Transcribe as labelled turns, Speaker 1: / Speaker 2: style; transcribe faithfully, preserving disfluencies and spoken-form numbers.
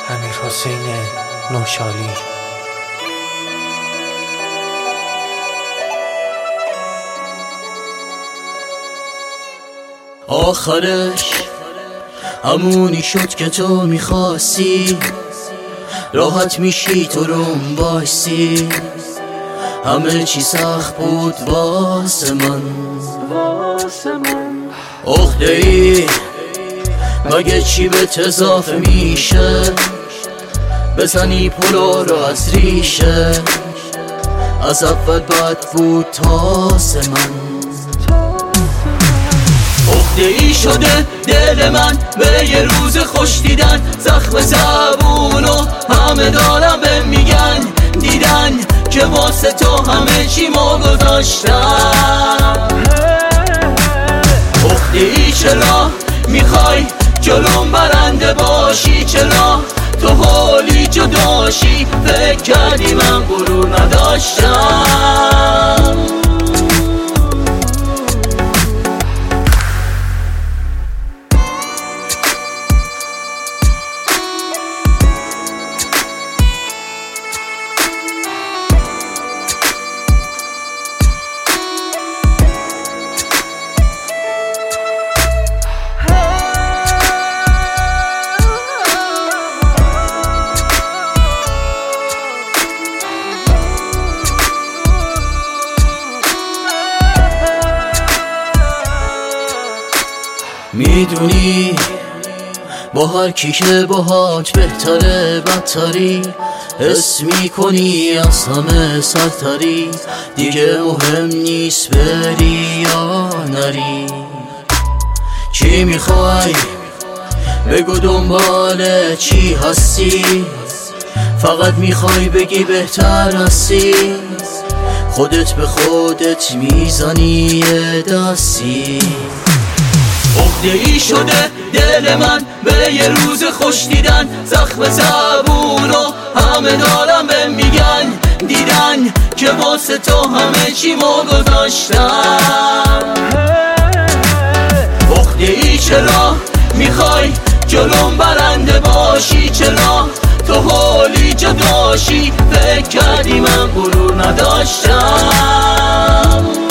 Speaker 1: امیرحسین نوشالی.
Speaker 2: آخرش همونی شد که تو میخواستی، راحت میشی تو روم باشی. همه چی سخت بود واسه من، عقده ای مگه چی به اضافه میشه؟ بزنی پلو رو از ریشه، از اول بد بود تاسه من. عقده ای شده دل من به یه روز خوش دیدن، زخم زبونو همه دارم به میگن، دیدن که واسه تو همه چی ما گذاشتم. عقده ای چرا میخوای جلوم برنده باشی؟ چرا تو حالی جداشی؟ فکر کردی من غرور نداشتم. میدونی با هر کی که باهات بهتره بدتری، حس میکنی از همه سرتری، دیگه مهم نیست بری یا نری. چی میخوای بگو، دنبال چی هستی؟ فقط میخوای بگی بهتر هستی، خودت به خودت میزنی یه دستی. عقده ای شده دل من به یه روز خوش دیدن، زخم زبونو همه دارم به میگن، دیدن که واسه تو همه چی ما گذاشتم. عقده ای چرا میخوای جلوم برنده باشی؟ چرا تو حالی جداشی؟ فکر کردی من غرور نداشتم.